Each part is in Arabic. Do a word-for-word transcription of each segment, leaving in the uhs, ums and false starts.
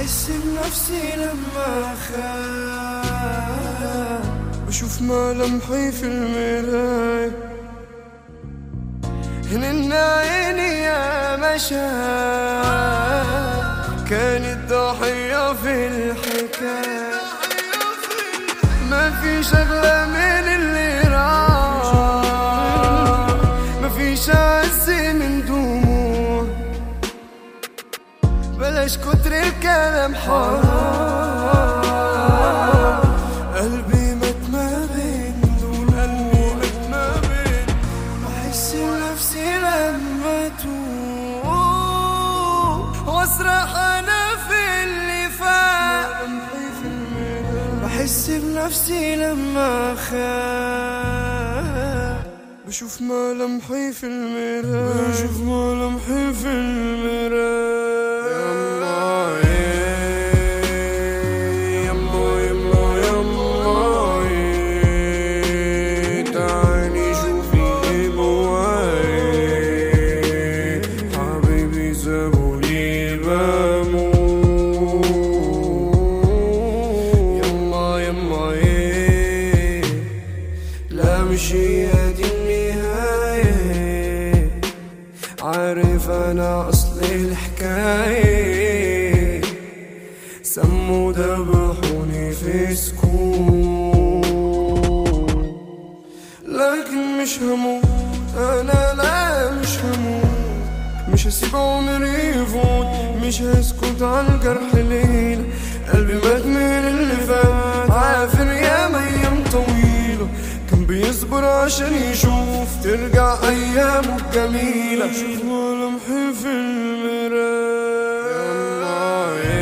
بحس بنفسي لما أخاف، بشوف ملامحي في المراية، هن عيني يا مشاعر كانت ضحية في الحكاية. ما في شغلة من اللي راح، ما في عز من دموع، بلاش كتر الكلام حرام. قلبي مات ما بين دول، قلبي مات ما بين. بحس بنفسي لما توه واسرح انا في اللي فات. بحس بنفسي لما اخاف، بشوف ملامحي في المراية، بشوف ملامحي في المراية. مش هي دي النهاية، عارف أنا أصل الحكاية. سموا ذبحوني في سكون، لكن مش هموت أنا، لا مش هموت. مش هسيب عمري يفوت، مش هسكت على الجرح ليلة. قلبي مات من اللي فات، عافر يا أيام طويلة كان بيصبر عشان يشوف ترجع أيامه الجميلة. شوف ملامحي في المراية،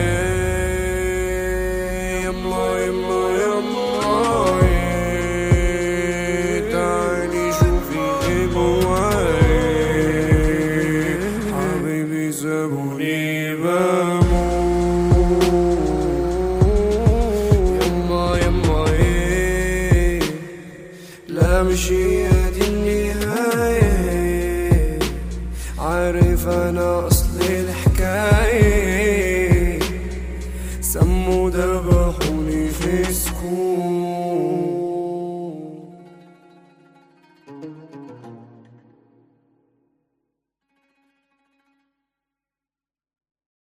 يما يما يما تعالي شوفي ايه جواي. حبيبي سابوني بموت، يما يما لا مش هي دي النهاية، عارف أنا أصل الحكاية. سموا ذبحوني في سكون.